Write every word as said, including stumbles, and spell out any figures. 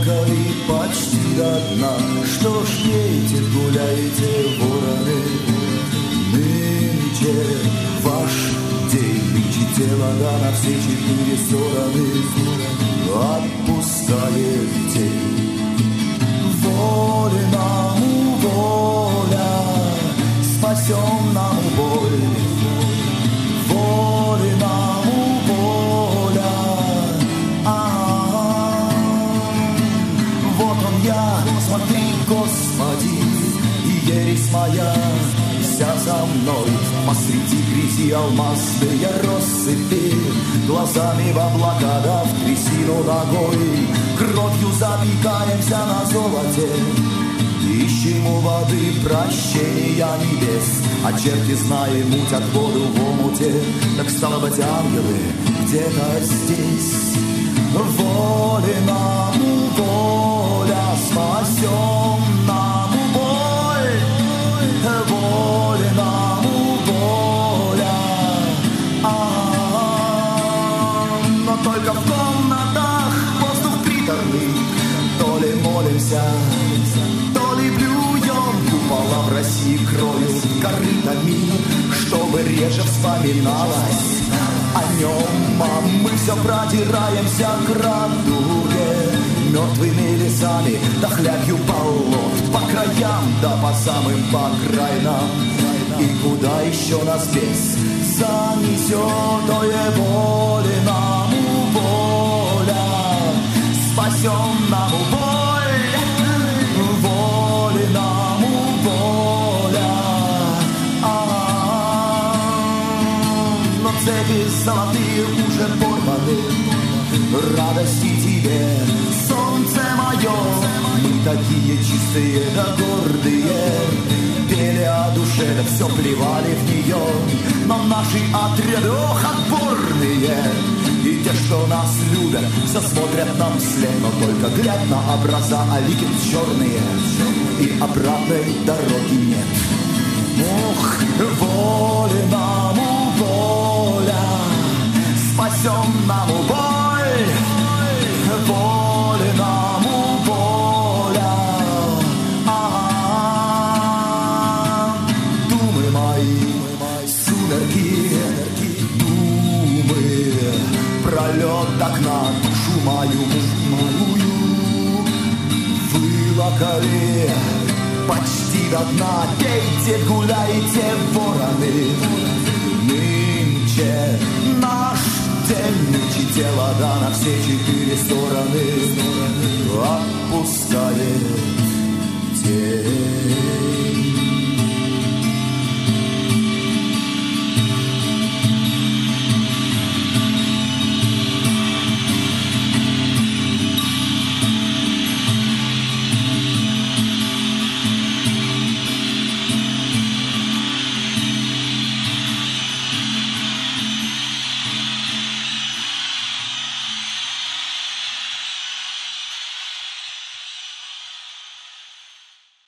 плакали почти до дна. Что ж пейте, гуляете, вороны, нынче ваш день, нынче тело да на все четыре стороны отпускает тень. Воленому воля, спасенному боль, воленому воля. Вот он я, смотри, Господи, и ересь моя вся за мной. Посреди грязи алмазные россыпи, глазами в облака да в трясину ногой. Кровью запекаемся на золоте, ищем у воды прощения небес. А черти, зная, мутят воду в омуте. Так стало быть, ангелы где-то здесь. Воленому воля, спасенному боль, воленому воля. А-а-а. Но только в комнатах воздух приторный. То ли молимся, то ли блюем, купола в России кроют корытами, чтобы реже вспоминалось о нем. А мы все продираемся к радуге мертвыми лесами, да хлябью болот по краям, да по самым по крайнам. И куда еще нас бес занесет, то и воленому воля, спасенному боль, воленому воля. Но цепи золотые уже порваны, радости тебе, солнце мое. Мы такие чистые да гордые, пели о душе, да все плевали в нее. Но наши отряды, ох, отборные, и те, что нас любят, все смотрят нам вслед. Но только глядь на образа, а лики черные, и обратной дороги нет. Ох, воленому воля, спасенному боль, воленому воля. А-а-а. Думы мои, сумерки, думы, пролет окна, душу мою малую вылокали почти до дна. Пейте, гуляйте, вороны, нынче наш день, нынче тело да на все четыре стороны отпускает тень.